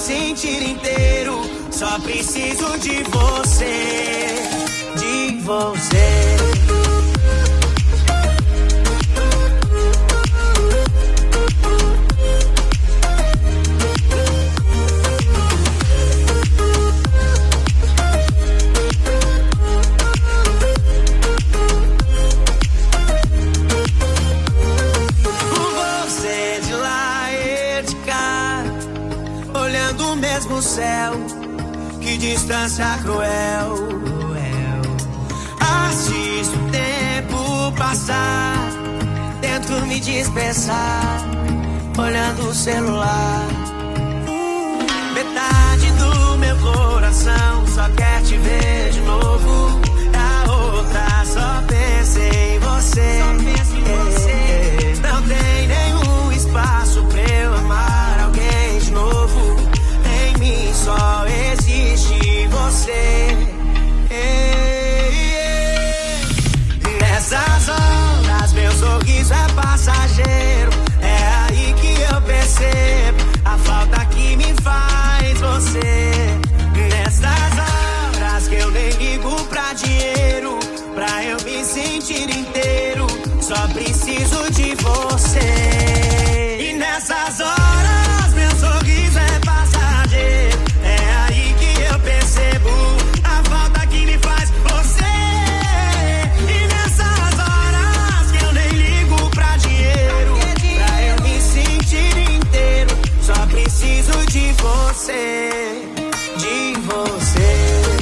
sentir inteiro. Só preciso de você, de você. mesmo céu, que distância cruel. Assisto o tempo passar, tento me dispersar, olhando o celular. Metade do meu coração só quer te ver de novo, a outra só pensa em você. Não tem nenhum espaço pra eu amar alguém de novo. Em mim só existe você. Nessas horas meu sorriso é passageiro. É aí que eu percebo a falta que me faz você. Nessas horas que eu nem ligo pra dinheiro, pra eu me sentir inteiro, só preciso de você. E nessas horas meu sorriso é passageiro. É aí que eu percebo a falta que me faz você. E nessas horas que eu nem ligo pra dinheiro, pra eu me sentir inteiro, só preciso de você, de você.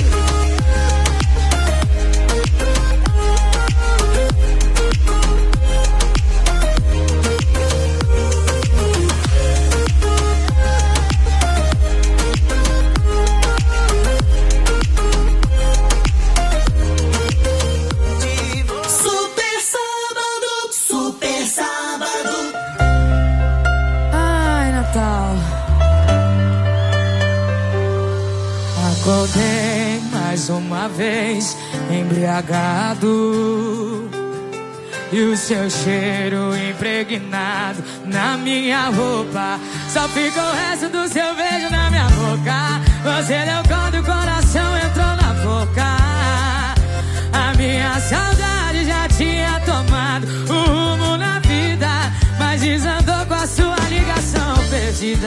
Acordei mais uma vez embriagado e o seu cheiro impregnado na minha roupa. Só fica o resto do seu beijo na minha boca. Você deu conta e o coração entrou na boca. A minha saudade já tinha tomado um rumo na vida, mas desandou com a sua ligação perdida.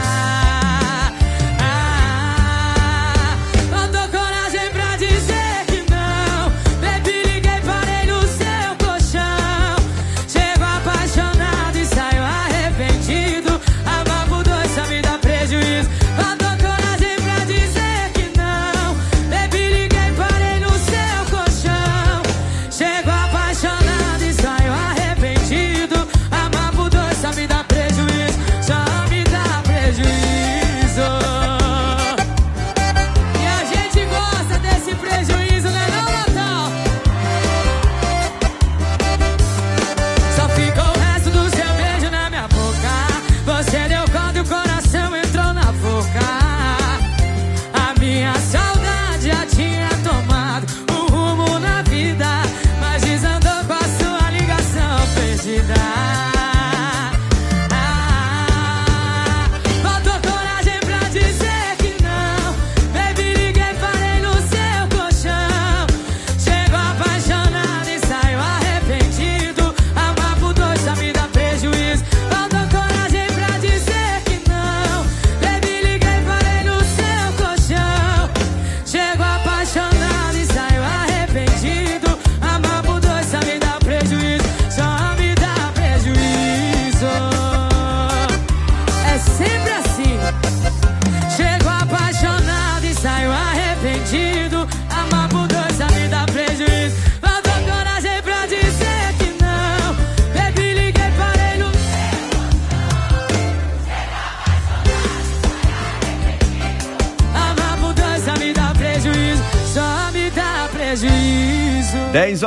Prejuízo.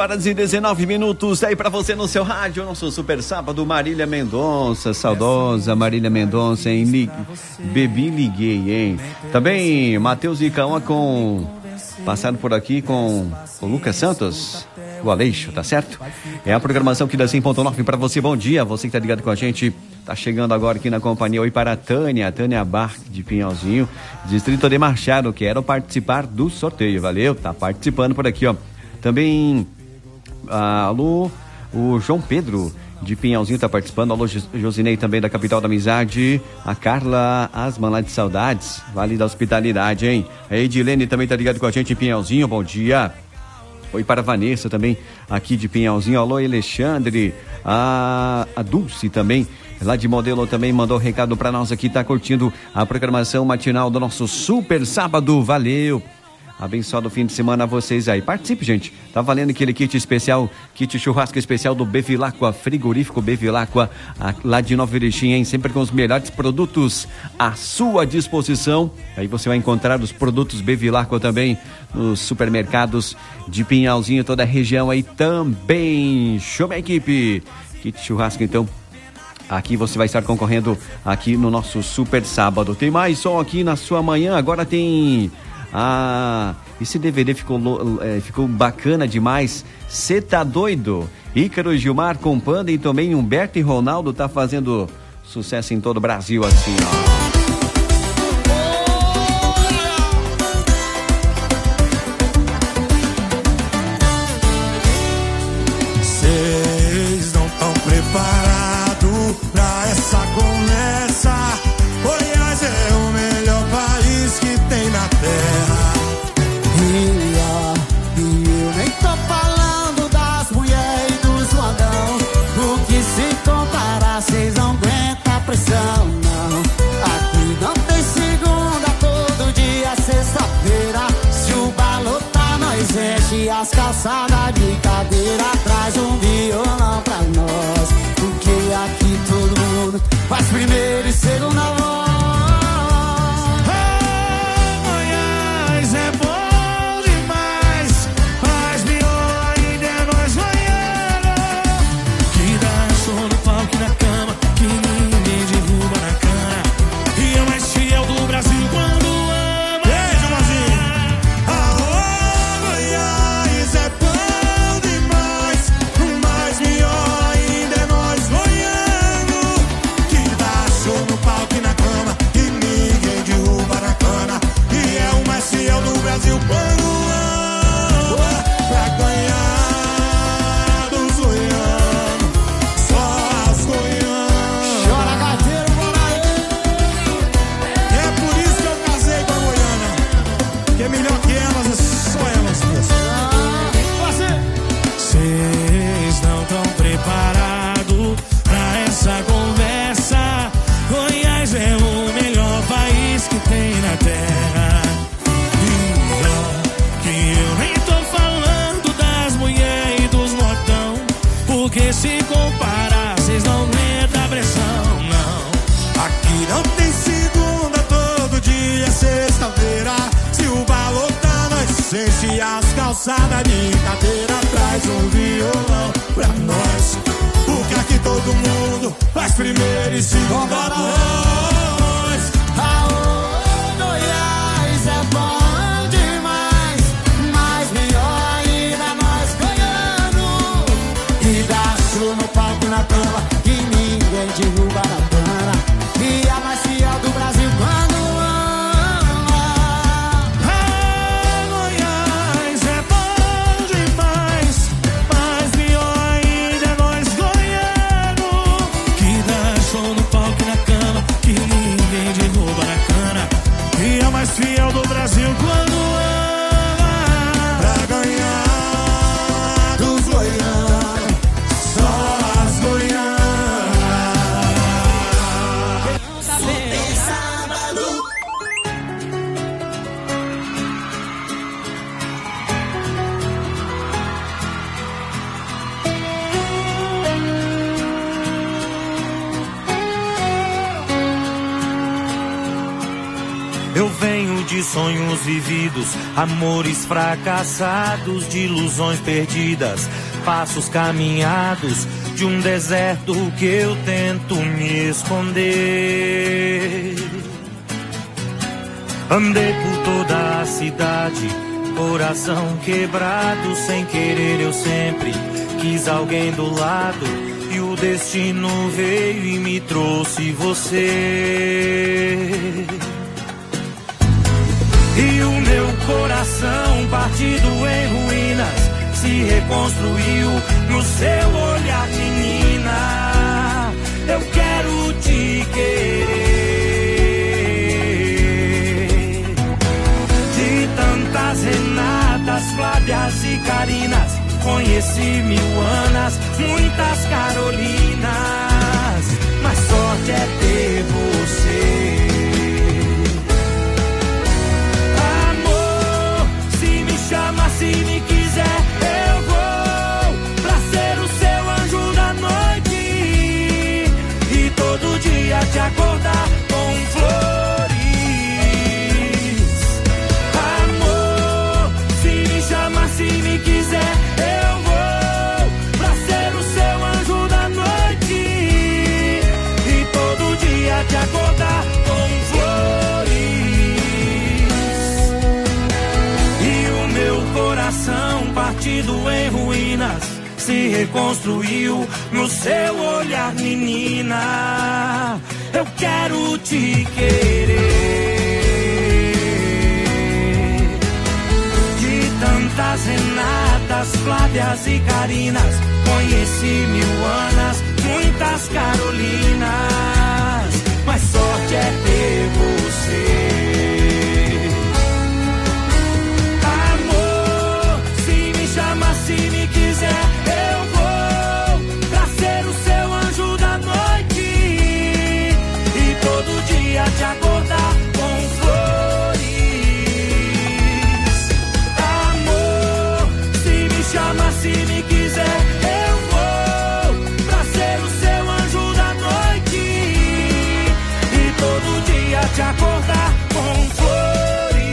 10h19. Aí pra você no seu rádio, nosso super sábado, Marília Mendonça, saudosa Marília Mendonça, hein? Bebi, liguei, hein? Também Matheus e Cauã passaram por aqui com o Lucas Santos. o Aleixo, tá certo? É a programação que dá 100.9 para você. Bom dia, você que tá ligado com a gente, tá chegando agora aqui na companhia. Oi para a Tânia Bar de Pinhalzinho, Distrito de Machado. Quero participar do sorteio, valeu? Tá participando por aqui, ó. Também, alô, o João Pedro de Pinhalzinho tá participando. Alô, Josinei também da Capital da Amizade. A Carla Asman lá de Saudades, Vale da Hospitalidade, hein? A Edilene também tá ligado com a gente em Pinhalzinho, bom dia. Oi para a Vanessa também aqui de Pinhalzinho. Alô, Alexandre. A Dulce também lá de Modelo também mandou recado para nós aqui, tá curtindo a programação matinal do nosso Super Sábado, valeu. Abençoado fim de semana a vocês aí. Participe, gente. Tá valendo aquele kit especial, kit churrasco especial do Bevilacqua, frigorífico Bevilacqua, lá de Nova Erechim, hein? Sempre com os melhores produtos à sua disposição. Aí você vai encontrar os produtos Bevilacqua também nos supermercados de Pinhalzinho, toda a região aí também. Show, minha equipe. Kit churrasco, então. Aqui você vai estar concorrendo aqui no nosso Super Sábado. Tem mais som aqui na sua manhã. Agora tem... esse DVD ficou bacana demais. Cê tá doido? Ícaro e Gilmar com Panda e também Humberto e Ronaldo tá fazendo sucesso em todo o Brasil assim, ó. Vocês não estão preparados pra essa conversa. Goiás é o melhor país que tem na terra. E eu nem tô falando das mulheres e dos modão, porque se comparar cês não aguentam a pressão, não. Aqui não tem segunda, todo dia sexta-feira. Se o balão tá, nós enche as calçadas de cadeira. Traz um violão pra nós, porque aqui todo mundo faz primeiro e segunda voz. Se comparar, vocês não aguentam a pressão, não. Aqui não tem segunda, todo dia é sexta-feira. Se o balão tá, nós enche as calçadas de cadeira. Traz um violão pra nós, porque aqui todo mundo faz primeiro e segunda voz. Aô, Goiás é bom demais, mas melhor ainda nós ganhando. E dá no palco na cama, que ninguém derruba na cana. E a mais fiel do Brasil quando ama. Goiás é bom demais, mas pior ainda é nós goiano. Que dá show no palco na cama, que ninguém derruba na cana. E a mais fiel do Brasil quando ama. Pra ganhar dos goianos. Eu venho de sonhos vividos, amores fracassados, de ilusões perdidas, passos caminhados, de um deserto que eu tento me esconder. Andei por toda a cidade, coração quebrado, sem querer eu sempre quis alguém do lado, e o destino veio e me trouxe você. E o meu coração partido em ruínas se reconstruiu no seu olhar, menina. Eu quero te querer. De tantas Renatas, Flávias e Carinas, conheci 1000 Anas, muitas Carolinas, mas sorte é ter você. Amor, se me chama, se me quiser, eu vou pra ser o seu anjo da noite e todo dia te acordar com flores. Amor, se me chama, se me quiser, eu vou pra ser o seu anjo da noite e todo dia te acordar com flores. E o meu coração partido em ruínas se reconstruiu no seu olhar, menina. Eu quero te querer. De tantas Renatas, Flávias e Carinas, conheci 1000 Anas, muitas Carolinas, mas sorte é ter você. Amor, se me chama, se me quiser, eu vou pra ser o seu anjo da noite e todo dia te acordar com flores. Amor, se me chama, se me quiser, eu vou pra ser o seu anjo da noite e todo dia te acordar com flores.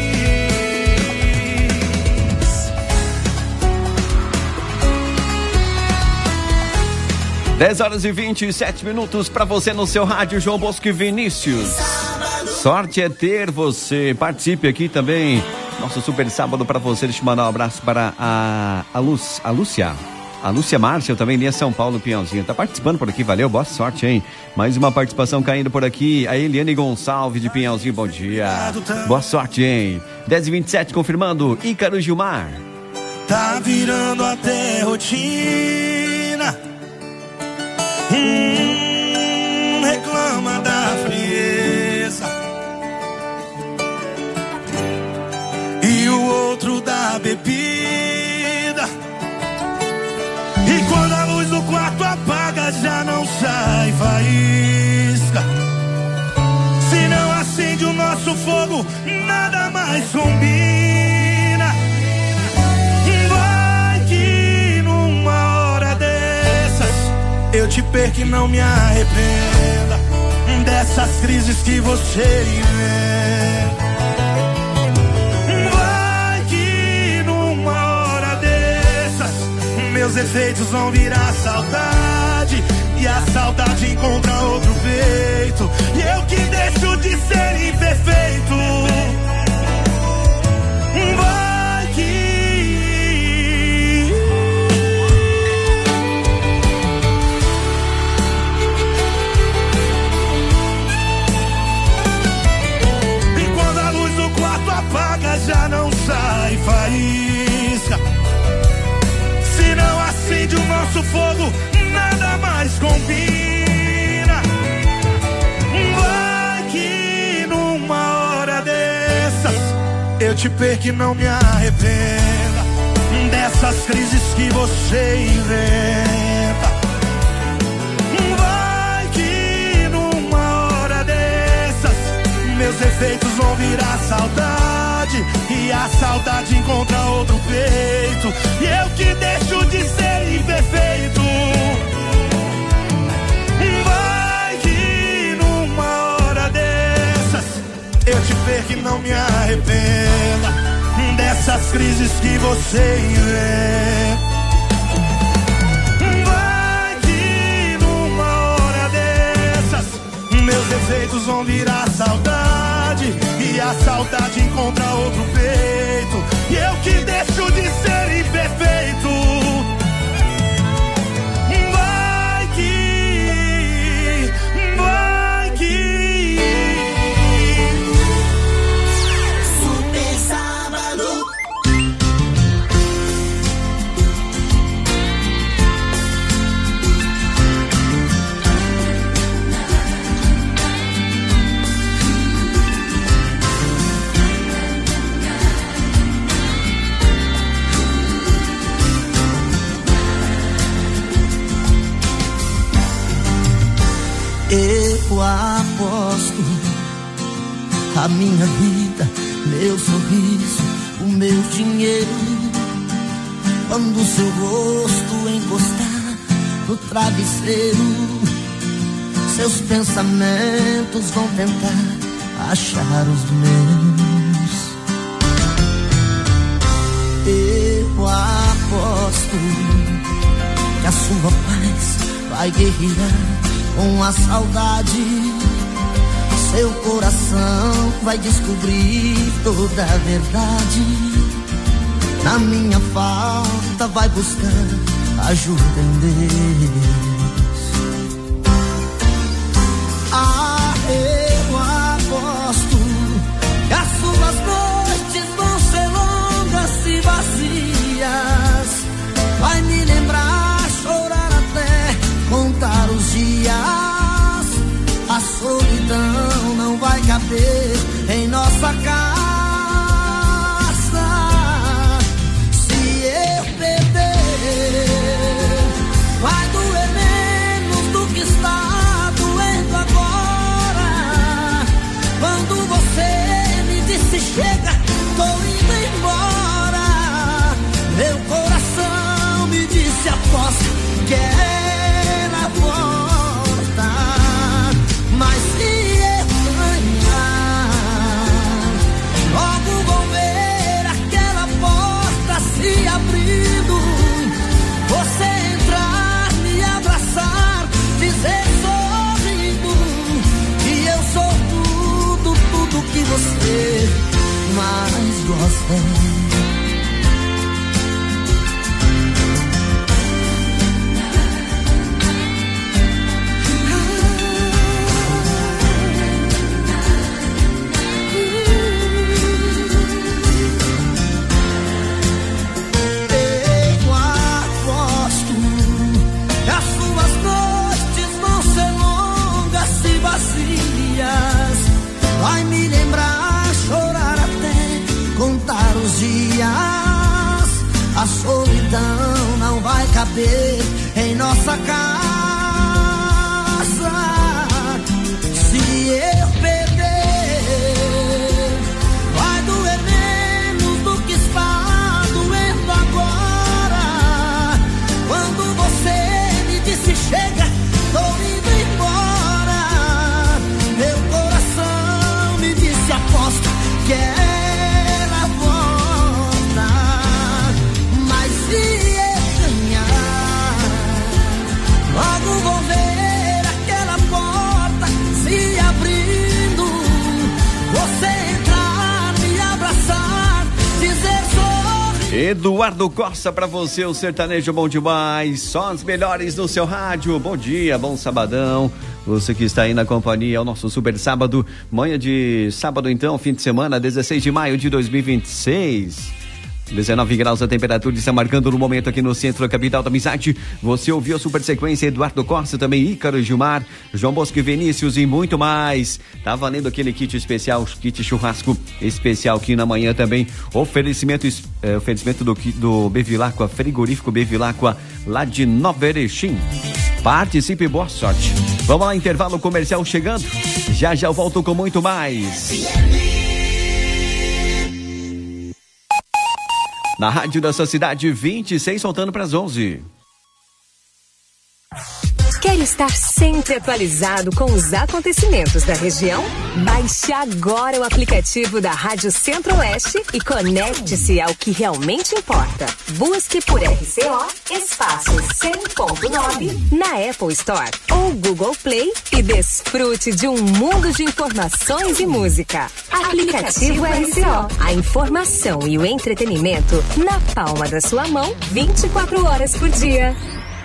10h27 para você no seu rádio, João Bosco e Vinícius. Sorte é ter você. Participe aqui também. Nosso super sábado para você. Deixa eu mandar um abraço para a Lúcia Márcia, também linha São Paulo, Pinhalzinho. Tá participando por aqui, valeu, boa sorte, hein? Mais uma participação caindo por aqui. A Eliane Gonçalves de Pinhalzinho, bom dia. Boa sorte, hein? 10h27 confirmando. Ícaro Gilmar. Tá virando até rotina. Reclama da frieza e o outro da bebida. E quando a luz do quarto apaga, já não sai faísca. Se não acende o nosso fogo, nada mais combina. Vai que numa hora dessas eu te perco e não me arrependa dessas crises que você inventa. Vai que numa hora dessas meus efeitos vão virar saudade e a saudade encontra outro peito e eu que deixo de ser imperfeito. Vai que apaga, já não sai faísca. Se não acende o nosso fogo, nada mais combina. Vai que numa hora dessas eu te perco e não me arrependa dessas crises que você inventa. Vai que numa hora dessas meus efeitos vão virar saudade e a saudade encontra outro peito e eu que deixo de ser imperfeito. Vai que numa hora dessas eu te perco e não me arrependa dessas crises que você inventa. Vai que numa hora dessas meus defeitos vão virar saudade e a saudade encontra outro peito e eu que deixo de ser imperfeito. Vai que Super Sábado. Eu aposto a minha vida, meu sorriso, o meu dinheiro. Quando o seu rosto encostar no travesseiro, seus pensamentos vão tentar achar os meus. Eu aposto que a sua paz vai guerrear com a saudade. Seu coração vai descobrir toda a verdade. Na minha falta vai buscar ajuda em Deus. Eu aposto que as suas noites vão ser longas e vazias. Vai me lembrar, chorar até contar os dias. A solidão não vai caber em nossa casa. Se eu perder, vai doer menos do que está doendo agora. Quando você me disse chega, tô indo embora, meu coração me disse aposta que ela volta. Mas se eu ganhar, logo vou ver aquela porta se abrindo. Você entrar, me abraçar, dizer sorrindo que eu sou tudo que você mais gosta. Vai me lembrar, chorar até contar os dias. A solidão não vai caber em nossa casa. Se eu perder, vai doer menos do que está doendo agora. Quando você me disse chega, tô indo embora, meu coração me disse aposta que ela volta. Mas se eu ganhar, logo vou ver aquela porta se abrindo. Você entrar, me abraçar, dizer sorrindo. Eduardo Costa, pra você, o sertanejo bom demais, só as melhores no seu rádio. Bom dia, bom sabadão. Você que está aí na companhia, é o nosso super sábado, manhã de sábado então, fim de semana, 16 de maio de 2026. 19 graus a temperatura está marcando no momento aqui no centro da capital da amizade. Você ouviu a super sequência Eduardo Costa, também Ícaro, Gilmar, João Bosco e Vinícius e muito mais. Tá valendo aquele kit especial, kit churrasco especial aqui na manhã também. Oferecimento do Bevilacqua, frigorífico Bevilacqua, lá de Nova Erechim. Participe, boa sorte. Vamos lá, intervalo comercial chegando. Já eu volto com muito mais. Na rádio da sua cidade, 26, soltando para as 11. Quer Quer estar sempre atualizado com os acontecimentos da região? Baixe agora o aplicativo da Rádio Centro-Oeste e conecte-se ao que realmente importa. Busque por RCO Espaço 100.9 na Apple Store ou Google Play e desfrute de um mundo de informações e música. Aplicativo RCO. A informação e o entretenimento na palma da sua mão, 24 horas por dia.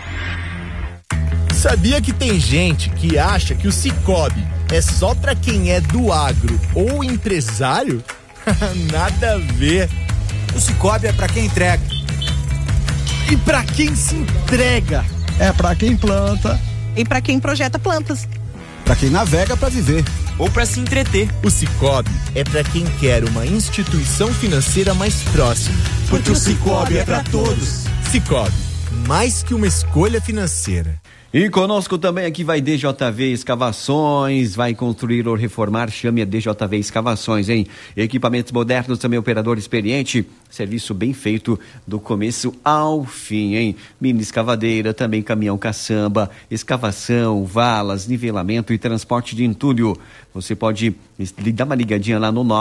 Sabia que tem gente que acha que o Sicoob é só pra quem é do agro ou empresário? Nada a ver. O Sicoob é pra quem entrega. E pra quem se entrega? É pra quem planta. E pra quem projeta plantas. Pra quem navega pra viver. Ou pra se entreter. O Sicoob é pra quem quer uma instituição financeira mais próxima. Porque o Sicoob é pra todos. Sicoob, mais que uma escolha financeira. E conosco também aqui vai DJV Escavações, vai construir ou reformar, chame a DJV Escavações, hein? Equipamentos modernos, também operador experiente, serviço bem feito do começo ao fim, hein? Mini escavadeira, também caminhão caçamba, escavação, valas, nivelamento e transporte de entulho. Você pode dar uma ligadinha lá no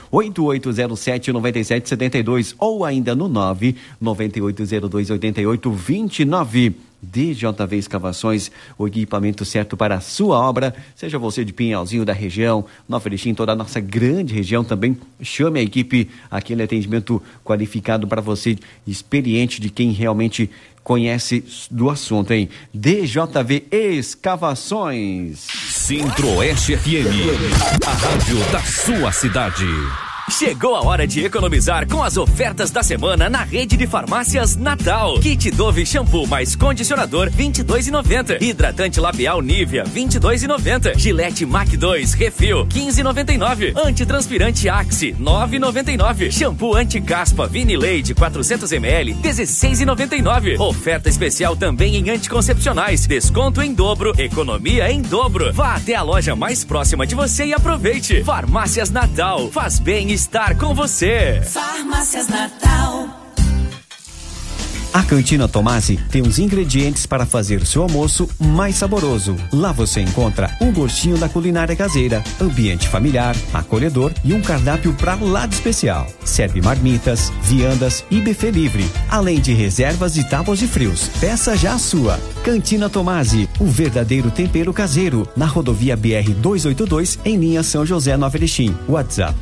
98807-9772 ou ainda no 998028829. DJV Escavações, o equipamento certo para a sua obra, seja você de Pinhalzinho, da região, Nova Erechim, toda a nossa grande região também, chame a equipe, aquele atendimento qualificado para você, experiente, de quem realmente conhece do assunto, hein? DJV Escavações. Centro-Oeste FM, a rádio da sua cidade. Chegou a hora de economizar com as ofertas da semana na rede de farmácias Natal. Kit Dove shampoo mais condicionador, R$22,90. Hidratante labial Nivea, R$22,90. Gillette Mac 2 Refil, R$15,99. Antitranspirante Axe, R$9,99. Shampoo anti-caspa Vinilade 400ml, R$16,99. Oferta especial também em anticoncepcionais. Desconto em dobro, economia em dobro. Vá até a loja mais próxima de você e aproveite. Farmácias Natal, faz bem estar com você. Farmácias Natal. A Cantina Tomasi tem os ingredientes para fazer seu almoço mais saboroso. Lá você encontra um gostinho da culinária caseira, ambiente familiar, acolhedor e um cardápio pra lá de especial. Serve marmitas, viandas e buffet livre, além de reservas e tábuas de frios. Peça já a sua. Cantina Tomasi, o verdadeiro tempero caseiro, na rodovia BR-282, em linha São José, Nova Erechim. WhatsApp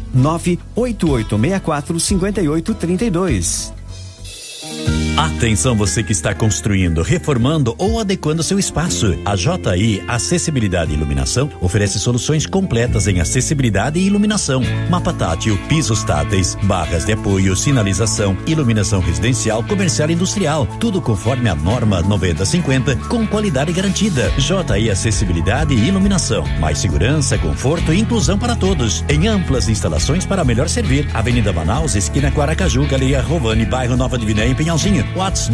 98864-5832. Atenção, você que está construindo, reformando ou adequando seu espaço. A JI Acessibilidade e Iluminação oferece soluções completas em acessibilidade e iluminação. Mapa tátil, pisos táteis, barras de apoio, sinalização, iluminação residencial, comercial e industrial. Tudo conforme a norma 9050, com qualidade garantida. JI Acessibilidade e Iluminação. Mais segurança, conforto e inclusão para todos. Em amplas instalações para melhor servir. Avenida Manaus, esquina com Aracaju, Galeria Rovani, bairro Nova Diviné, em Pinhalzinho. WhatsApp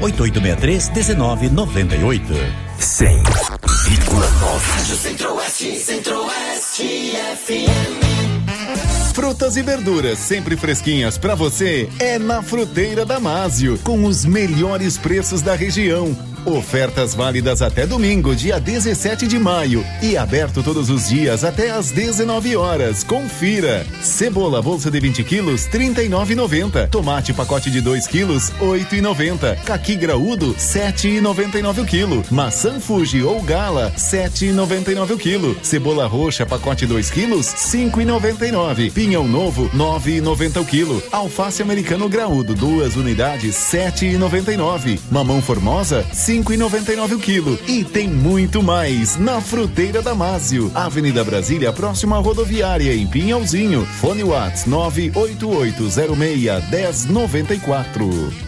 98863-1998. 100,9 Rádio Centro-Oeste, Centro-Oeste FM. Frutas e verduras sempre fresquinhas pra você é na Fruteira Damásio, com os melhores preços da região. Ofertas válidas até domingo, dia 17 de maio e aberto todos os dias até às 19 horas. Confira. Cebola bolsa de 20 quilos, R$39,90. Tomate pacote de 2 quilos, R$8,90. Caqui graúdo, R$7,99 o quilo. Maçã Fuji ou Gala, R$7,99 o quilo. Cebola roxa pacote 2 quilos, R$5,99. Pinhão novo, R$9,90 o quilo. Alface americano graúdo, 2 unidades, R$7,99. Mamão formosa, R$5,99 o quilo. E tem muito mais na Fruteira Damásio, Avenida Brasília, próxima à rodoviária, em Pinhalzinho. Fone WhatsApp 98806-1094.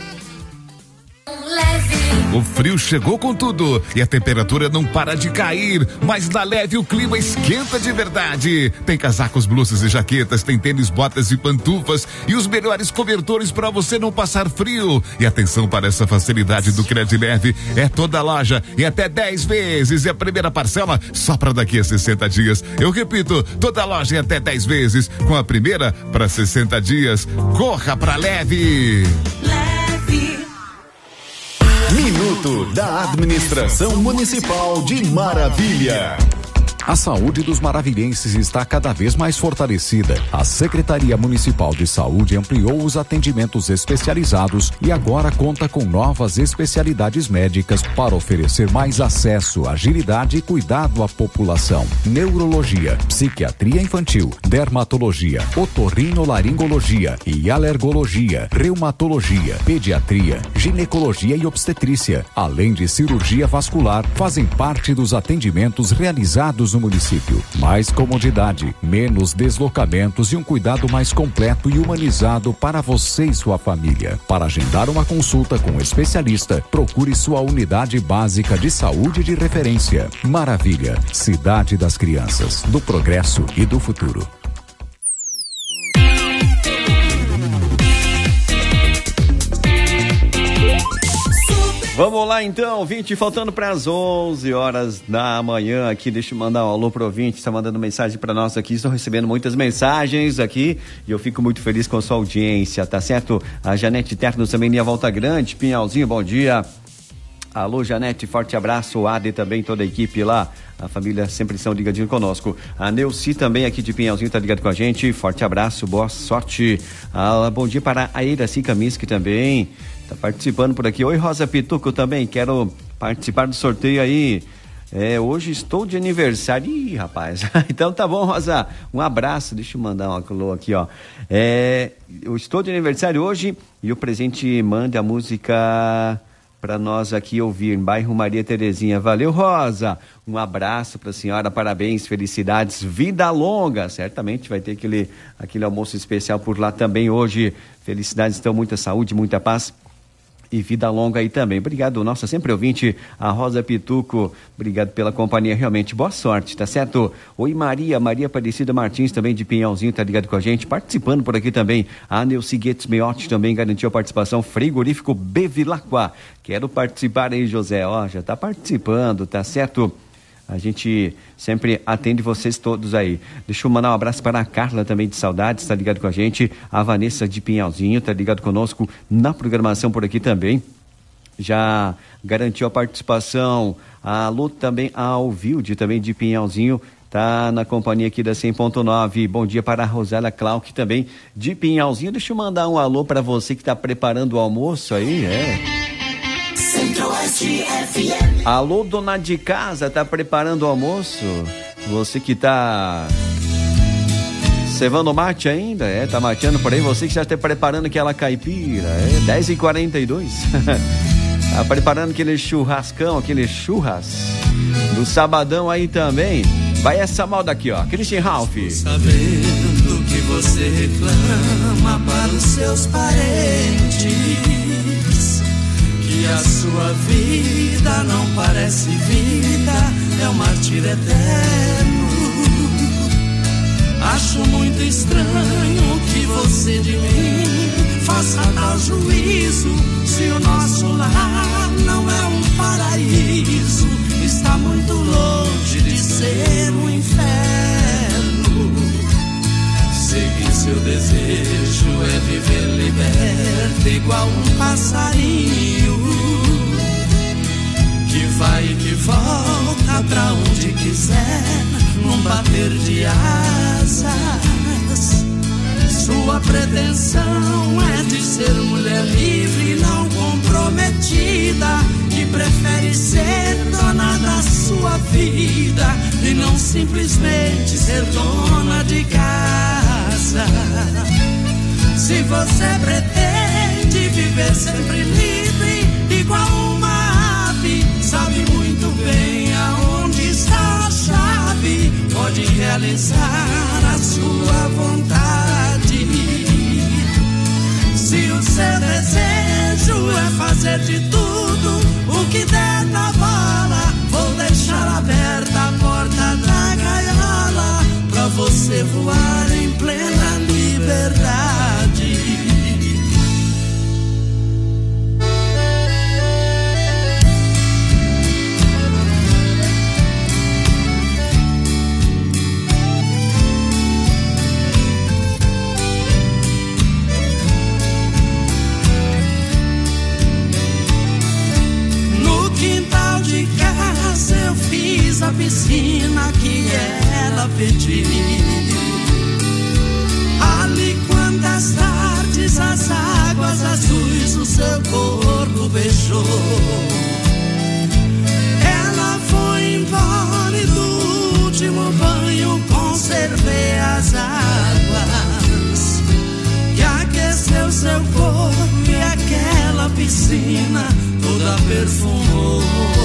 O frio chegou com tudo e a temperatura não para de cair, mas na Leve o clima esquenta de verdade. Tem casacos, blusas e jaquetas, tem tênis, botas e pantufas e os melhores cobertores para você não passar frio. E atenção para essa facilidade do Credileve, é toda loja e até 10 vezes e a primeira parcela só para daqui a 60 dias. Eu repito, toda loja e até 10 vezes, com a primeira para 60 dias. Corra pra Leve! Leve. Minuto Oferecimento da Administração Municipal de Maravilha. A saúde dos maravilhenses está cada vez mais fortalecida. A Secretaria Municipal de Saúde ampliou os atendimentos especializados e agora conta com novas especialidades médicas para oferecer mais acesso, agilidade e cuidado à população. Neurologia, psiquiatria infantil, dermatologia, otorrinolaringologia e alergologia, reumatologia, pediatria, ginecologia e obstetrícia, além de cirurgia vascular, fazem parte dos atendimentos realizados no município. Mais comodidade, menos deslocamentos e um cuidado mais completo e humanizado para você e sua família. Para agendar uma consulta com um especialista, procure sua unidade básica de saúde de referência. Maravilha, cidade das crianças, do progresso e do futuro. Vamos lá então, 20, faltando para as 11 horas da manhã aqui, deixa eu mandar um alô pro ouvinte, está mandando mensagem para nós aqui, estou recebendo muitas mensagens aqui e eu fico muito feliz com a sua audiência, tá certo? A Janete Ternos também, Linha Volta Grande, Pinhalzinho, bom dia. Alô, Janete, forte abraço, o Ade também, toda a equipe lá, a família sempre estão ligadinho conosco. A Neuci também aqui de Pinhalzinho tá ligado com a gente, forte abraço, boa sorte. Bom dia para a Iraci Kaminsky também, tá participando por aqui. Oi, Rosa Pituco também, quero participar do sorteio aí. Hoje estou de aniversário. Ih, rapaz, então tá bom, Rosa, um abraço, deixa eu mandar um alô aqui, ó. Eu estou de aniversário hoje e o presente manda a música para nós aqui ouvir, em bairro Maria Terezinha. Valeu, Rosa, um abraço para a senhora, parabéns, felicidades, vida longa, certamente vai ter aquele almoço especial por lá também hoje. Felicidades, então, muita saúde, muita paz e vida longa aí também. Obrigado, nossa sempre ouvinte, a Rosa Pituco, obrigado pela companhia, realmente, boa sorte, tá certo? Oi, Maria Aparecida Martins, também de Pinhalzinho, tá ligado com a gente, participando por aqui também. A Neuci Guedes Meotti também garantiu a participação. Frigorífico Bevilacqua, quero participar aí, José, ó, já tá participando, tá certo? A gente sempre atende vocês todos aí. Deixa eu mandar um abraço para a Carla também de Saudades, tá ligado com a gente. A Vanessa de Pinhalzinho, tá ligado conosco na programação por aqui também. Já garantiu a participação. Alô também ao Vilde, também de Pinhalzinho, tá na companhia aqui da 100.9. Bom dia para a Rosela Clark também de Pinhalzinho. Deixa eu mandar um alô para você que tá preparando o almoço aí, Centro-Oeste FM. Alô, dona de casa, tá preparando o almoço? Você que tá cevando mate ainda, tá mateando por aí, você que já está preparando aquela caipira, 10h42. Tá preparando aquele churrascão, aquele churras do sabadão aí também. Vai essa moda aqui, ó, Christian Ralph. Sabendo que você reclama para os seus parentes, que a sua vida não parece vida, é um martírio eterno. Acho muito estranho que você de mim faça tal juízo, se o nosso lar não é um paraíso, está muito longe de ser um inferno. Sei que seu desejo é viver liberto igual um passarinho, que vai e que volta pra onde quiser, num bater de asas. Sua pretensão é de ser mulher livre, não comprometida, que prefere ser dona da sua vida e não simplesmente ser dona de casa. Se você pretende viver sempre livre, igual uma ave, sabe muito bem aonde está a chave, pode realizar a sua vontade. Se o seu desejo é fazer de tudo o que der na bola, vou deixar aberta a porta da gaiola pra você voar em plena liberdade. No que ela pediu. Ali quantas tardes as águas azuis o seu corpo beijou. Ela foi embora e do último banho conservei as águas que aqueceu seu corpo e aquela piscina toda perfumou.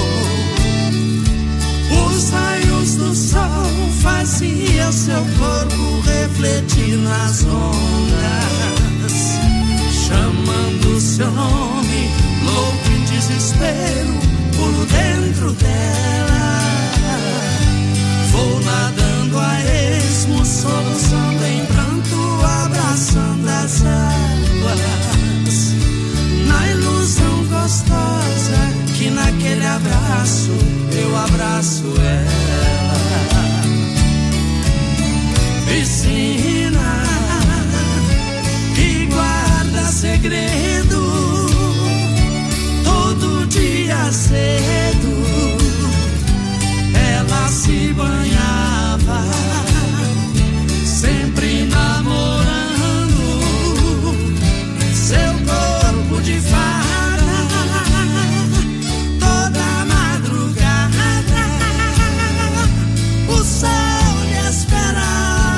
Os raios do sol faziam seu corpo refletir nas ondas, chamando seu nome, louco em desespero por dentro dela. Vou nadando a esmo, soluçando em pranto, abraçando as águas, na ilusão gostosa que naquele abraço eu abraço ela. Piscina que guarda segredo, todo dia cedo ela se banhava, sempre namorando seu corpo de fada. Toda madrugada o sol lhe esperava.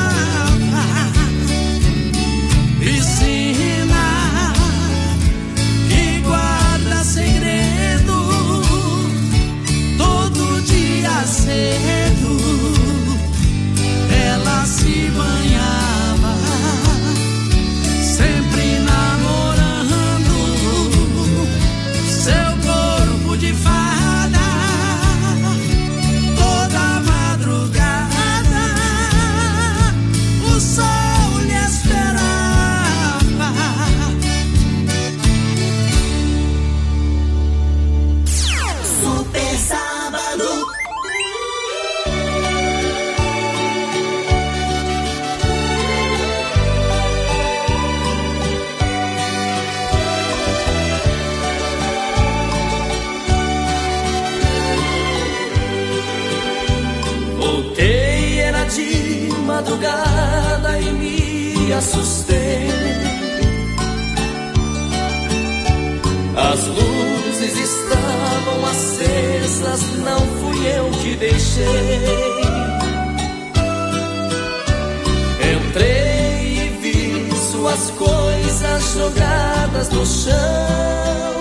Piscina que guarda segredo, todo dia cedo ela se banhava, sempre namorando seu corpo de fada. Toda madrugada o sol lhe esperava. Super Sábado. Voltei, era de madrugada e me assustei. As luzes estavam acesas, não fui eu que deixei. Entrei e vi suas coisas jogadas no chão,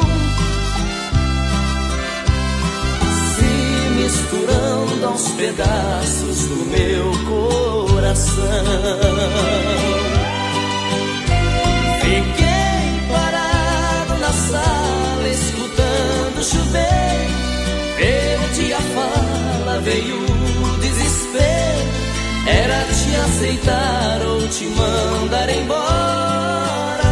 se misturando aos pedaços do meu coração. Fiquei parado na sala escutando chover, perdi a fala, veio o desespero. Era te aceitar ou te mandar embora.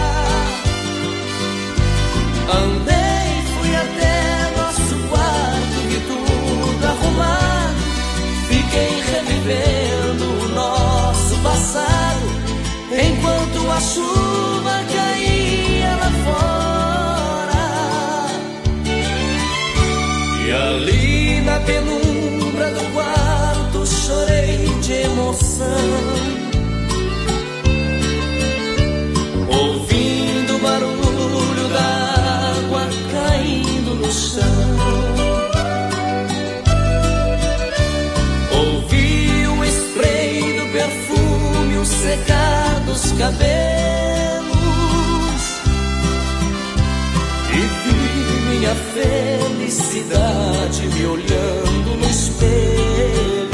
Andei, fui até nosso quarto, vi tudo arrumado. Fiquei revivendo o nosso passado, enquanto a chuva caía lá fora. E ali na penumbra do quarto chorei de emoção, ouvindo o barulho da água caindo no chão. Ouvi o spray do perfume, o secar dos cabelos, e vi minha felicidade me olhando no espelho.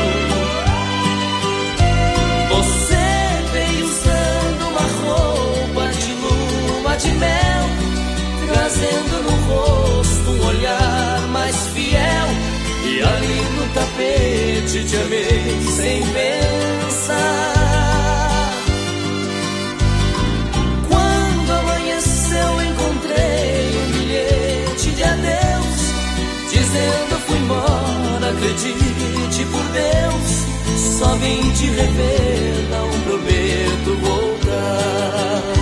Você veio usando uma roupa de lua de mel, trazendo no rosto um olhar mais fiel. E ali no tapete te amei sem pensar. Quando amanheceu encontrei um bilhete de adeus, dizendo fui embora, acredite por Deus, só vim te rever, não prometo voltar.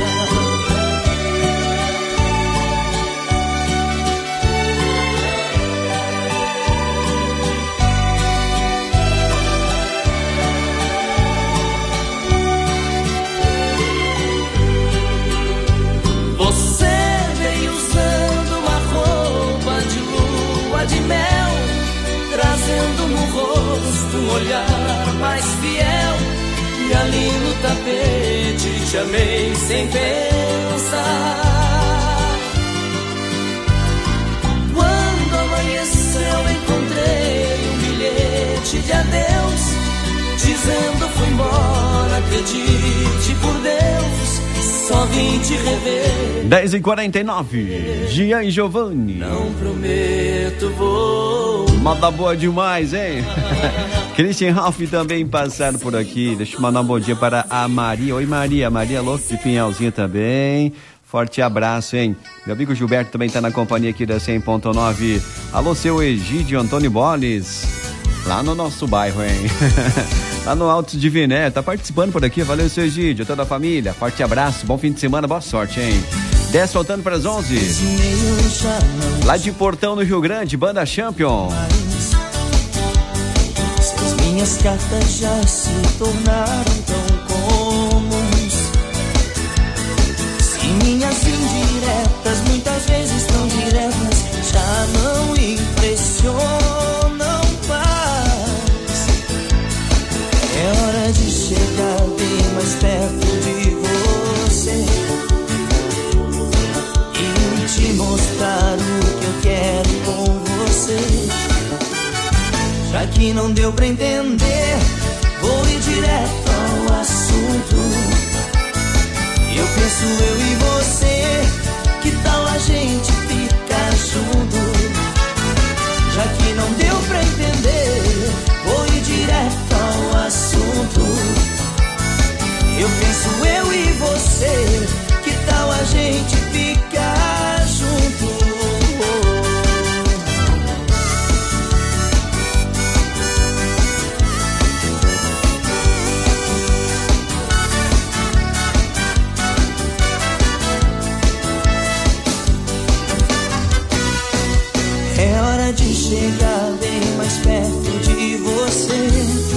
pondo no rosto um olhar mais fiel. E ali no tapete te amei sem pensar. Quando amanheceu encontrei um bilhete de adeus, dizendo fui embora, acredite por Deus, só vim te rever. 10h49, Gian e Giovanni. Não prometo, vou. Moda boa demais, hein? Christian Ralph também passaram por aqui. Deixa eu mandar um bom dia para a Maria. Oi, Maria. Maria Louco de Pinhalzinho também. Forte abraço, hein? Meu amigo Gilberto também tá na companhia aqui da 100.9. Alô, seu Egídio Antônio Boles. Lá no nosso bairro, hein? Lá no Alto de Viné. Tá participando por aqui. Valeu, seu Egídio. Toda a família. Forte abraço. Bom fim de semana. Boa sorte, hein? 10 faltando para as 11. Lá de Portão, no Rio Grande. Banda Champion. Minhas cartas já se tornaram tão comuns. Se minhas indiretas, muitas vezes tão diretas, já não impressionam mais. É hora de chegar bem mais perto de você e te mostrar o que eu quero com você. Já que não deu pra entender, vou ir direto ao assunto. Eu penso eu e você, que tal a gente ficar junto? Já que não deu pra entender, vou ir direto ao assunto. Eu penso eu e você, que tal a gente ficar junto? É hora de chegar bem mais perto de você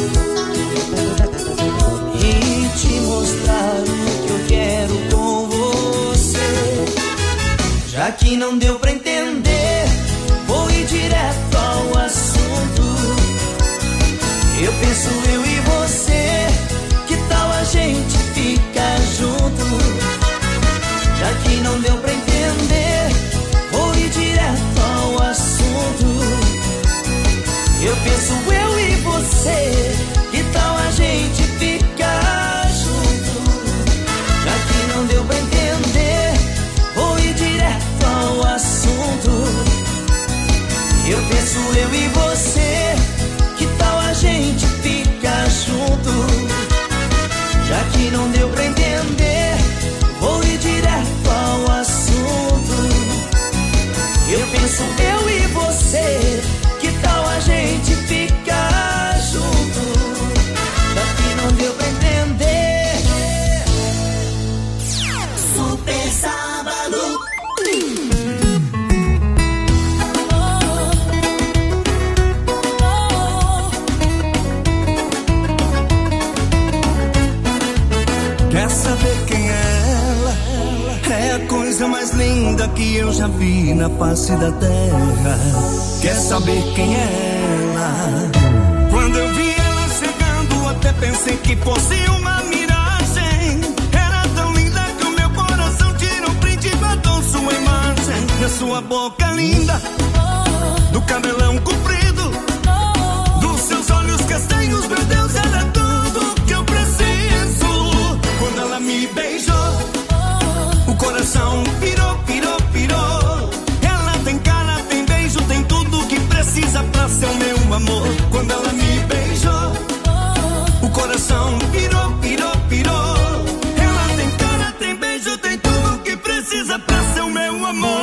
e te mostrar o que eu quero com você. Já que não deu pra entender, vou ir direto ao assunto. Eu penso eu e você, que tal a gente ficar junto? Já que não deu pra entender, vou ir direto ao assunto. Eu penso eu e você, que tal a gente ficar junto? Já que não deu pra entender, vou ir direto ao assunto. Eu penso eu e você, que tal a gente ficar junto? Já que não deu pra entender, vou ir direto ao assunto. Eu penso eu e você, que tal a gente ficar junto? Já que não deu pra entender. Super Sábado. Quer saber quem é ela? É a coisa mais linda que eu já vi na face da terra. Quer saber quem é ela? Quando eu vi ela chegando, até pensei que fosse uma miragem. Era tão linda que o meu coração tirou um print e guardou sua imagem. Na sua boca linda, do cabelão comprido, dos seus olhos castanhos, meu Deus, era tudo que eu preciso. Quando ela me beijou, o coração pirou, pirou, pirou. Ela tem cara, tem beijo, tem tudo que precisa pra ser o meu amor. Quando ela me beijou, o coração pirou, pirou, pirou. Ela tem cara, tem beijo, tem tudo que precisa pra ser o meu amor.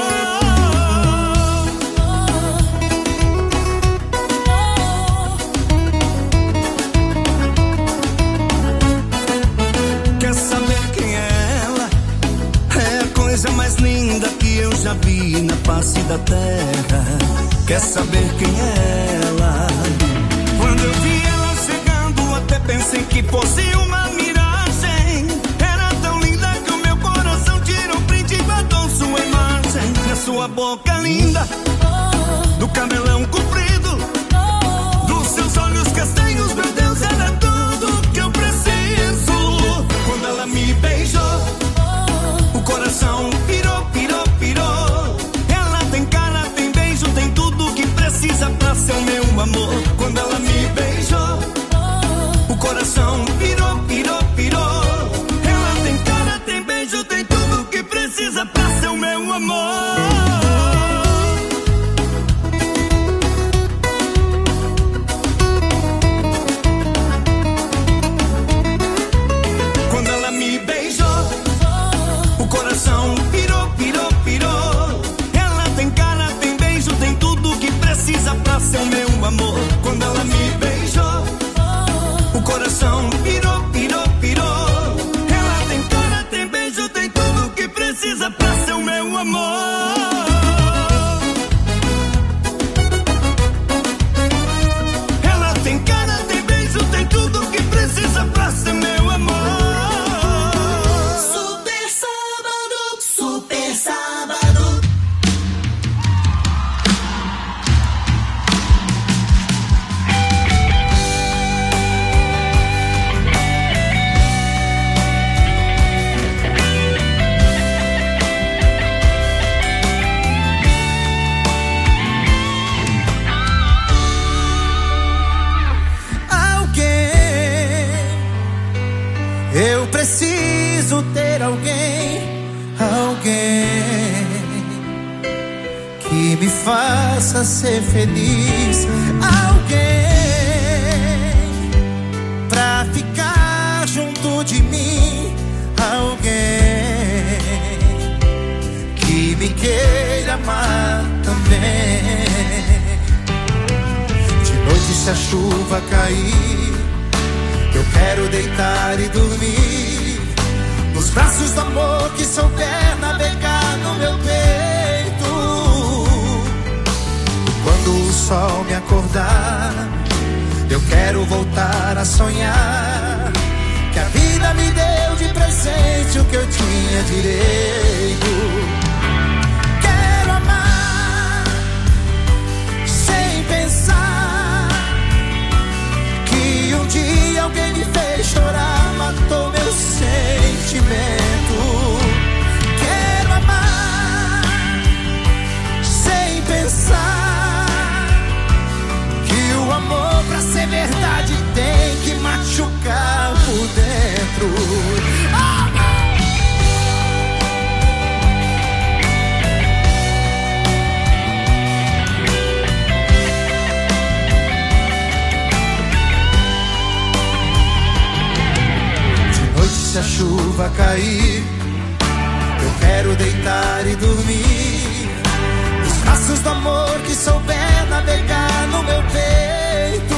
Quer saber quem é ela? É a coisa mais linda que eu já vi na face da terra. Quer saber quem é ela? Quando eu vi ela chegando, até pensei que fosse uma miragem. Era tão linda que o meu coração tirou um print e guardou sua imagem. Na sua boca linda, do cabelão comprido, dos coração pirou, pirou, pirou. Ela tem cara, tem beijo, tem tudo que precisa pra ser o meu amor. Quando ela me beijou, o coração pirou, pirou, pirou. Ela tem cara, tem beijo, tem tudo que precisa pra ser o meu amor. Quando ela me beijou, o coração pirou, pirou, pirou. Ela tem cara, tem beijo, tem tudo que precisa pra ser o meu amor. Ela tem cara, tem beijo, tem tudo que precisa pra ser meu amor. Super sábado, super sábado. Eu preciso ter alguém que me faça ser feliz, alguém pra ficar junto de mim, alguém que me queira amar também. De noite se a chuva cair, eu quero deitar e dormir nos braços do amor que souber navegar no meu peito. Quando o sol me acordar, eu quero voltar a sonhar que a vida me deu de presente o que eu tinha direito. Quero amar sem pensar que um dia alguém me fez chorar, matou meu sentimento. Quero amar sem pensar que o amor pra ser verdade tem que machucar por dentro. Se a chuva cair, eu quero deitar e dormir nos braços do amor que souber navegar no meu peito.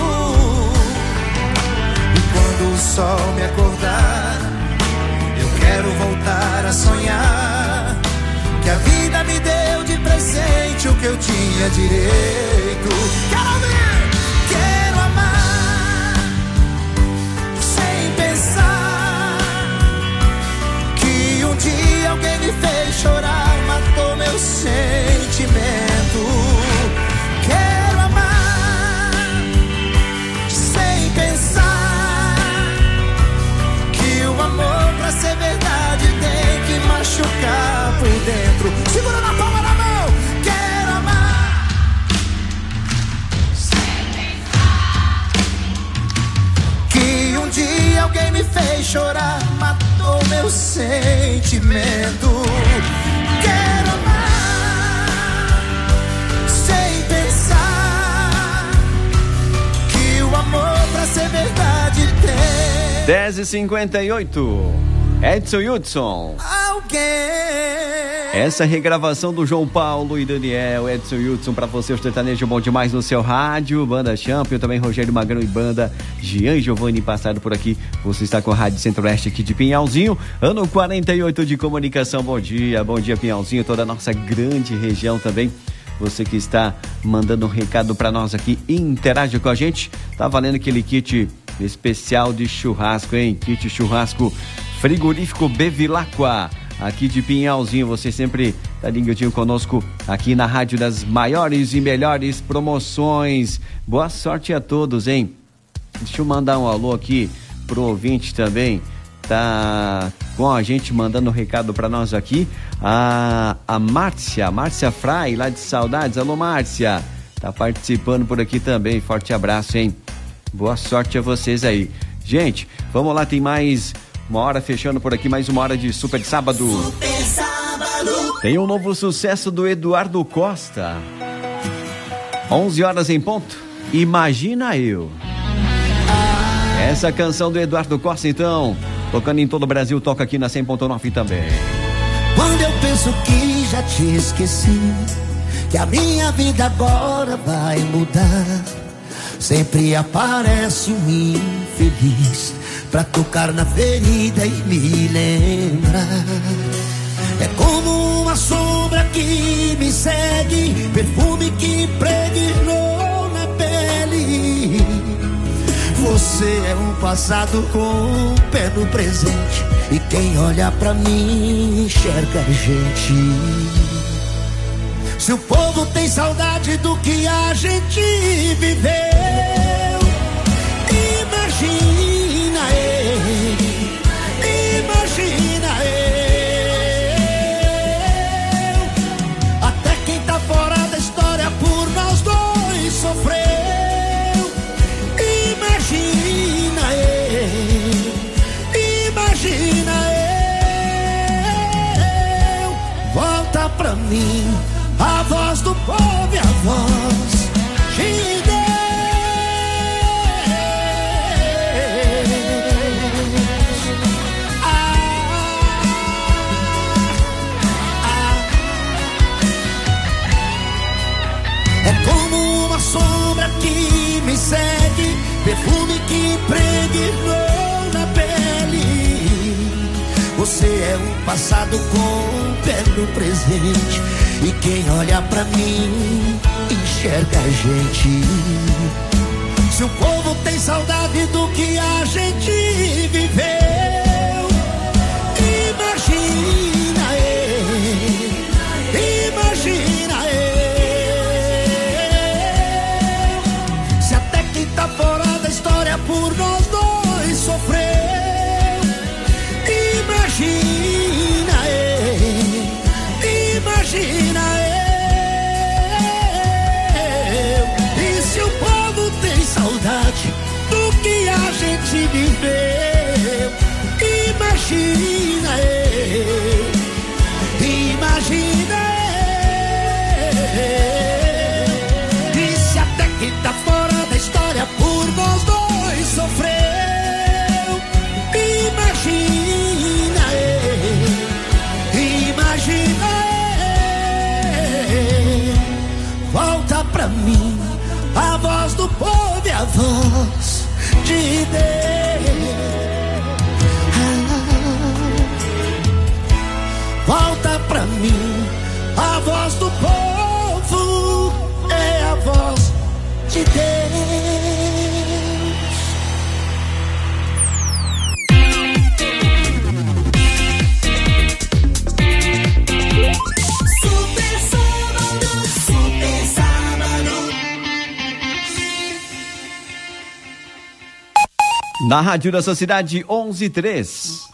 E quando o sol me acordar, eu quero voltar a sonhar que a vida me deu de presente o que eu tinha direito. Quero ver, quero amar sem pensar um dia alguém me fez chorar, matou meu sentimento. Quero amar sem pensar que o amor pra ser verdade tem que machucar por dentro. Segura na palma da mão. Quero amar sem pensar que um dia alguém me fez chorar, matou meu sentimento. Quero amar sem pensar que o amor pra ser verdade tem. 10h58, Edson Hudson. Alguém. Essa regravação do João Paulo e Daniel, Edson Hudson, pra você, o sertanejo bom demais no seu rádio, Banda Champion, também Rogério Magrão e Banda Jean Giovanni passado por aqui. Você está com a Rádio Centro-Oeste aqui de Pinhalzinho, ano 48 de comunicação. Bom dia Pinhalzinho, toda a nossa grande região também. Você que está mandando um recado pra nós aqui, interage com a gente. Tá valendo aquele kit especial de churrasco, hein? Kit churrasco frigorífico Bevilacqua, aqui de Pinhalzinho. Você sempre tá ligadinho conosco aqui na rádio das maiores e melhores promoções. Boa sorte a todos, hein? Deixa eu mandar um alô aqui pro ouvinte também. Tá com a gente mandando um recado pra nós aqui. A Márcia Frai, lá de Saudades. Alô, Márcia. Tá participando por aqui também. Forte abraço, hein? Boa sorte a vocês aí. Gente, vamos lá, tem mais uma hora fechando por aqui, mais uma hora de Super Sábado. Super Sábado. Tem um novo sucesso do Eduardo Costa. 11 horas em ponto. Imagina eu. Essa canção do Eduardo Costa, então, tocando em todo o Brasil, toca aqui na 100.9 também. Quando eu penso que já te esqueci, que a minha vida agora vai mudar, sempre aparece um infeliz pra tocar na ferida e me lembrar. É como uma sombra que me segue, perfume que impregnou na pele. Você é um passado com um pé no presente, e quem olha pra mim enxerga a gente. Se o povo tem saudade do que a gente viveu, imagina eu, imagina eu. Até quem tá fora da história por nós dois sofreu. Imagina eu, imagina eu. Volta pra mim a voz do povo e a voz de Deus. É como uma sombra que me segue, perfume que impregnou na pele. Você é um passado com um pé no presente, e quem olha pra mim enxerga a gente. Se o povo tem saudade do que a gente viveu, imagina eu, imagina eu. Se até quem tá fora da história por nós dois sofreu, imagina eu, imagina eu. E se o povo tem saudade do que a gente viveu, imagina eu, imagina eu. E se até quem tá fora da história por nós dois sofreu, imagina eu, imagina eu. Volta pra mim a voz do povo e a voz de Deus. Volta pra mim a voz do povo, é a voz de Deus. Super Sábado, Super Sábado. Na Rádio da Sociedade 11:03.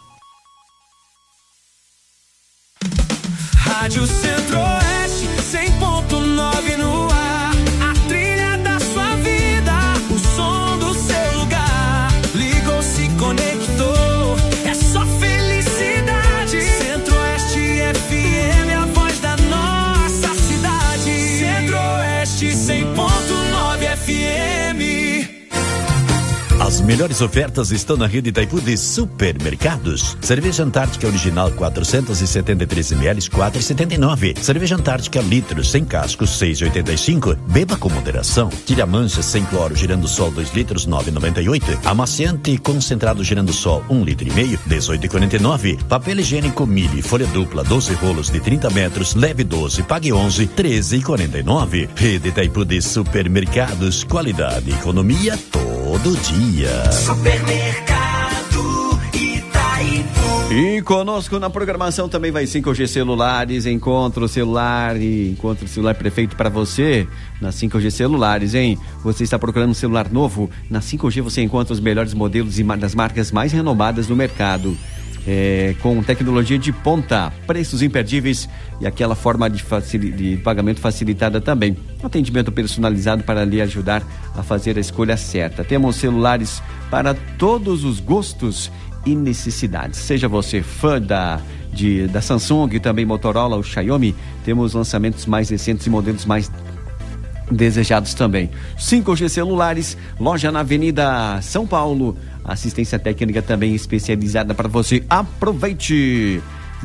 Rádio Centro-Oeste, 100.9 no ar. A trilha da sua vida, o som do seu lugar. Ligou, se conectou, é só felicidade. Centro-Oeste FM, a voz da nossa cidade. Centro-Oeste, 100.9 FM. As melhores ofertas estão na rede Itaipu de supermercados. Cerveja Antártica original 473 ml 4,79. Cerveja Antártica litros sem cascos 6,85. Beba com moderação. Tira manchas sem cloro girando sol 2 litros 9,98. Amaciante concentrado girando sol 1,5 litro 18,49. Papel higiênico Mili folha dupla 12 rolos de 30 metros leve 12 pague 11 13,49. Rede Itaipu de supermercados, qualidade e economia todo dia. Supermercado Itaipu. E conosco na programação também vai 5G Celulares, encontro celular perfeito para você na 5G Celulares, hein? Você está procurando um celular novo? Na 5G você encontra os melhores modelos e das marcas mais renomadas no mercado. com tecnologia de ponta, preços imperdíveis e aquela forma de pagamento facilitada também. Atendimento personalizado para lhe ajudar a fazer a escolha certa. Temos celulares para todos os gostos e necessidades. Seja você fã da Samsung e também Motorola ou Xiaomi, temos lançamentos mais recentes e modelos mais desejados também. 5G celulares, loja na Avenida São Paulo, assistência técnica também especializada para você. Aproveite!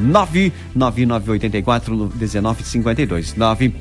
99984-1952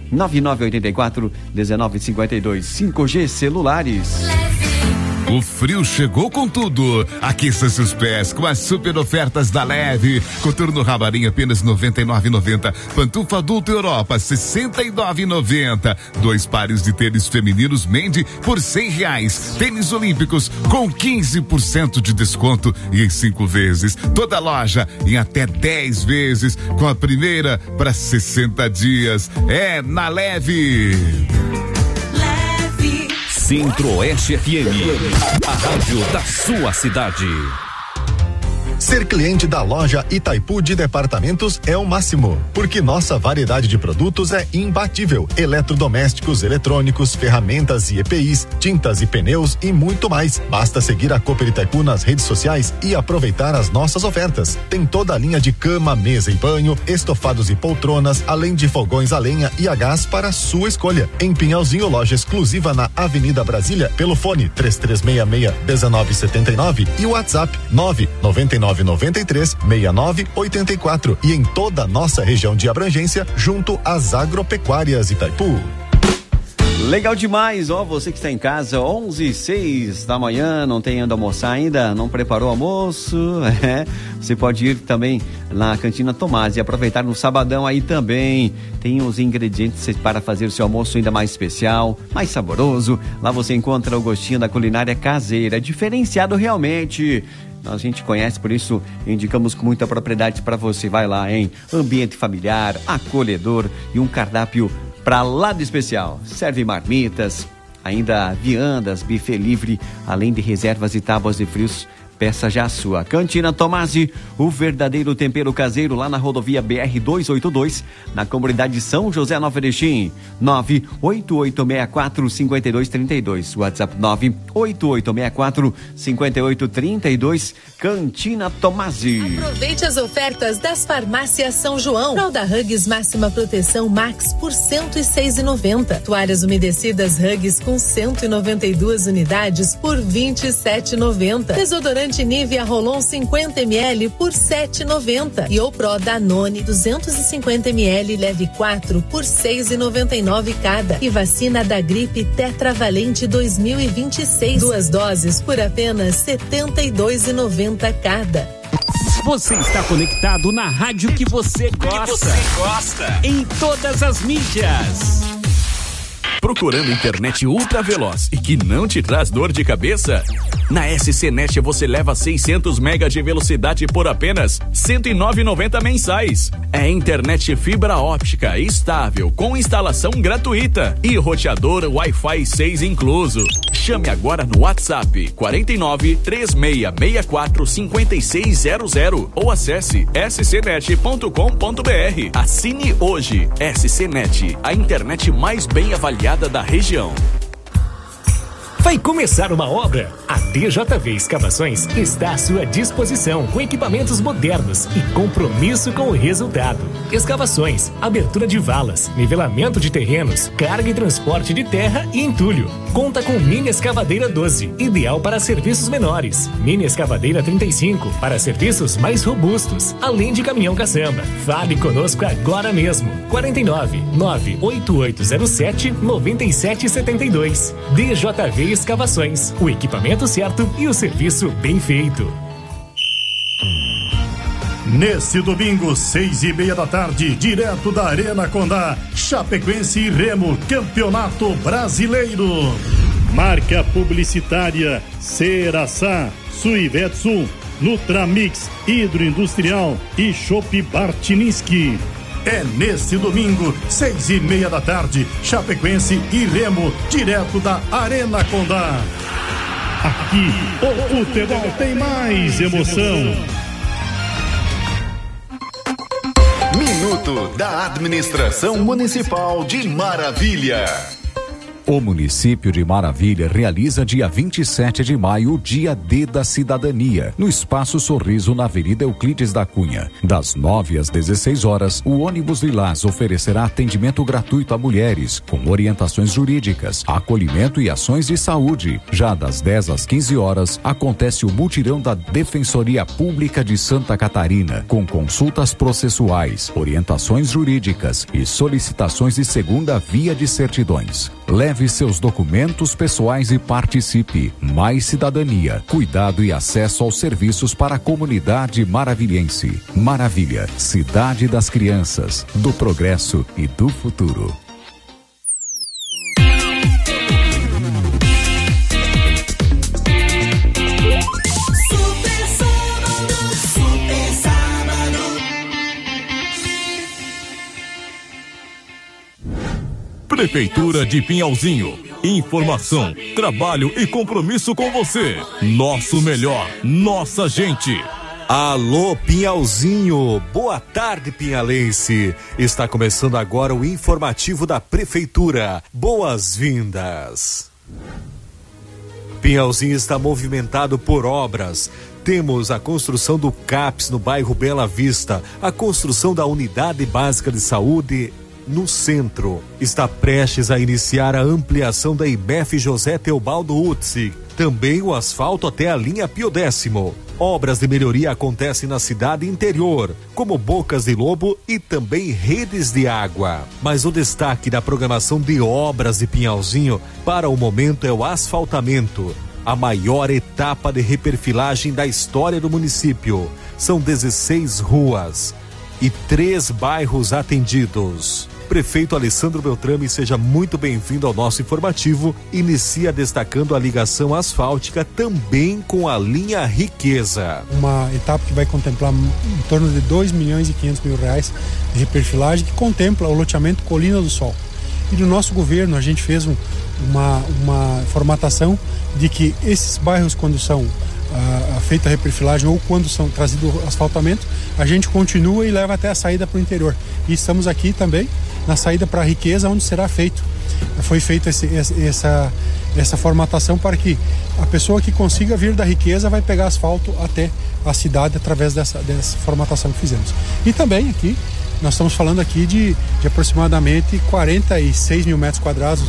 99984-1952 5G celulares. O frio chegou com tudo. Aqueça seus pés com as super ofertas da Leve. Coturno Rabarim apenas R$ 99,90. Pantufa adulto Europa R$ 69,90. 2 pares de tênis femininos Mendy por R$ 100. Tênis olímpicos com 15% de desconto e em 5 vezes. Toda loja em até 10 vezes, com a primeira para 60 dias. É na Leve. Centro-Oeste FM, a rádio da sua cidade. Ser cliente da loja Itaipu de Departamentos é o máximo, porque nossa variedade de produtos é imbatível. Eletrodomésticos, eletrônicos, ferramentas e EPIs, tintas e pneus e muito mais. Basta seguir a Cooper Itaipu nas redes sociais e aproveitar as nossas ofertas. Tem toda a linha de cama, mesa e banho, estofados e poltronas, além de fogões a lenha e a gás para sua escolha. Em Pinhalzinho, loja exclusiva na Avenida Brasília, pelo fone 3366-1979 e o WhatsApp 99993-6984 e em toda a nossa região de abrangência, junto às agropecuárias Itaipu. Legal demais, você que está em casa, 11h06 da manhã, não tem ido almoçar ainda, não preparou o almoço, você pode ir também na Cantina Tomás e aproveitar no sabadão aí também, tem os ingredientes para fazer o seu almoço ainda mais especial, mais saboroso. Lá você encontra o gostinho da culinária caseira, diferenciado realmente. A gente conhece, por isso indicamos com muita propriedade para você. Vai lá, hein? Ambiente familiar, acolhedor e um cardápio para lá de especial. Serve marmitas, ainda viandas, buffet livre, além de reservas e tábuas de frios. Peça já a sua. Cantina Tomasi, o verdadeiro tempero caseiro, lá na rodovia BR-282, na comunidade São José Nova Erechim. 98864-5232. WhatsApp 98864-5832. Cantina Tomasi. Aproveite as ofertas das farmácias São João. Fralda Huggies máxima proteção Max por R$ 106,90. Toalhas umedecidas Huggies com 192 unidades por R$ 27,90. Desodorante Nivea Rolon 50 ml por R$ 7,90. E o Pro Danone 250 ml leve 4 por R$ 6,99 cada. E vacina da gripe Tetravalente 2026. 2 doses por apenas R$ 72,90 cada. Você está conectado na rádio que você gosta. Em todas as mídias. Procurando internet ultra veloz e que não te traz dor de cabeça? Na SCNet você leva 600 MB de velocidade por apenas R$ 109,90 mensais. É internet fibra óptica estável com instalação gratuita e roteador Wi-Fi 6 incluso. Chame agora no WhatsApp 49 3664 5600 ou acesse scnet.com.br. Assine hoje. SCNet, a internet mais bem avaliada da região. Vai começar uma obra? A DJV Escavações está à sua disposição com equipamentos modernos e compromisso com o resultado. Escavações, abertura de valas, nivelamento de terrenos, carga e transporte de terra e entulho. Conta com mini escavadeira 12, ideal para serviços menores. Mini escavadeira 35, para serviços mais robustos, além de caminhão caçamba. Fale conosco agora mesmo. 49 98807 9772. DJV Escavações, o equipamento certo e o serviço bem feito. Nesse domingo, 6:30 da tarde, direto da Arena Condá, Chapecoense e Remo, Campeonato Brasileiro. Marca publicitária Ceraçá, Suivetsu, Nutramix, Hidroindustrial e Chopp Bartiniski. É nesse domingo, 6:30 da tarde, Chapecoense e Remo, direto da Arena Condá. Aqui, o futebol tem mais emoção. minuto da Administração Municipal de Maravilha. O município de Maravilha realiza dia 27 de maio o Dia D da Cidadania, no Espaço Sorriso, na Avenida Euclides da Cunha. Das 9 às 16 horas, o ônibus Lilás oferecerá atendimento gratuito a mulheres, com orientações jurídicas, acolhimento e ações de saúde. Já das 10 às 15 horas, acontece o mutirão da Defensoria Pública de Santa Catarina, com consultas processuais, orientações jurídicas e solicitações de segunda via de certidões. Leve seus documentos pessoais e participe. Mais cidadania, cuidado e acesso aos serviços para a comunidade maravilhense. Maravilha, cidade das crianças, do progresso e do futuro. Prefeitura de Pinhalzinho. Informação, trabalho e compromisso com você. Nosso melhor, nossa gente. Alô, Pinhalzinho. Boa tarde, pinhalense. Está começando agora o informativo da Prefeitura. Boas-vindas. Pinhalzinho está movimentado por obras. Temos a construção do CAPS no bairro Bela Vista, a construção da Unidade Básica de Saúde no centro. Está prestes a iniciar a ampliação da IBEF José Teobaldo Utsi. Também o asfalto até a linha Pio X. Obras de melhoria acontecem na cidade interior, como Bocas de Lobo e também redes de água. Mas o destaque da programação de obras de Pinhalzinho para o momento é o asfaltamento, a maior etapa de reperfilagem da história do município. São 16 ruas e 3 bairros atendidos. Prefeito Alessandro Beltrame, seja muito bem-vindo ao nosso informativo. Inicia destacando a ligação asfáltica também com a linha Riqueza. Uma etapa que vai contemplar em torno de 2.500.000 reais de reperfilagem, que contempla o loteamento Colina do Sol. E no nosso governo a gente fez uma formatação de que esses bairros, quando são feita a reperfilagem ou quando são trazido asfaltamento, a gente continua e leva até a saída para o interior. E estamos aqui também na saída para a Riqueza, onde será feito. Foi feita essa formatação para que a pessoa que consiga vir da Riqueza vai pegar asfalto até a cidade através dessa formatação que fizemos. E também aqui, nós estamos falando aqui de aproximadamente 46 mil metros quadrados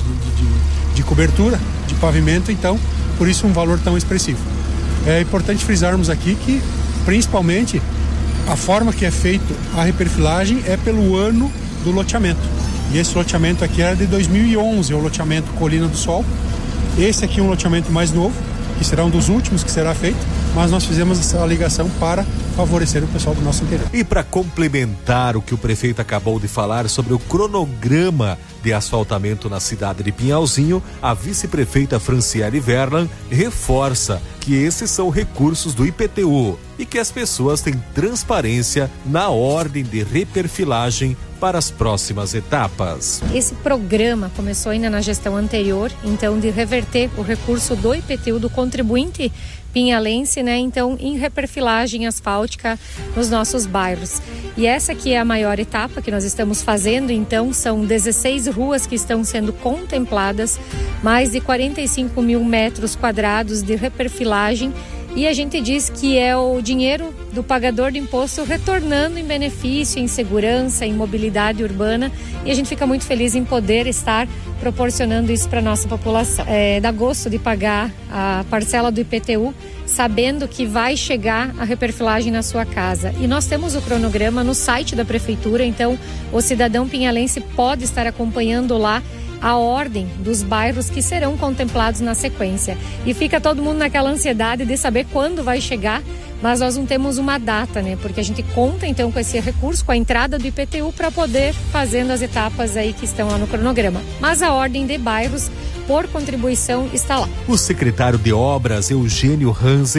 de cobertura, de pavimento, então, por isso um valor tão expressivo. É importante frisarmos aqui que, principalmente, a forma que é feito a reperfilagem é pelo ano do loteamento. E esse loteamento aqui era de 2011, o loteamento Colina do Sol. Esse aqui é um loteamento mais novo, que será um dos últimos que será feito, mas nós fizemos essa ligação para favorecer o pessoal do nosso interior. E para complementar o que o prefeito acabou de falar sobre o cronograma de asfaltamento na cidade de Pinhalzinho, a vice-prefeita Franciele Verlan reforça que esses são recursos do IPTU e que as pessoas têm transparência na ordem de reperfilagem para as próximas etapas. Esse programa começou ainda na gestão anterior, então, de reverter o recurso do IPTU, do contribuinte pinhalense, né? Então, em reperfilagem asfáltica nos nossos bairros. E essa aqui é a maior etapa que nós estamos fazendo, então, são 16 ruas que estão sendo contempladas, mais de 45 mil metros quadrados de reperfilagem. E a gente diz que é o dinheiro do pagador de imposto retornando em benefício, em segurança, em mobilidade urbana. E a gente fica muito feliz em poder estar proporcionando isso para a nossa população. Dá gosto de pagar a parcela do IPTU, sabendo que vai chegar a reperfilagem na sua casa. E nós temos o cronograma no site da Prefeitura, então o cidadão pinhalense pode estar acompanhando lá a ordem dos bairros que serão contemplados na sequência. E fica todo mundo naquela ansiedade de saber quando vai chegar, mas nós não temos uma data, né? Porque a gente conta então com esse recurso, com a entrada do IPTU para poder fazendo as etapas aí que estão lá no cronograma. Mas a ordem de bairros por contribuição está lá. O secretário de Obras, Eugênio Hansen,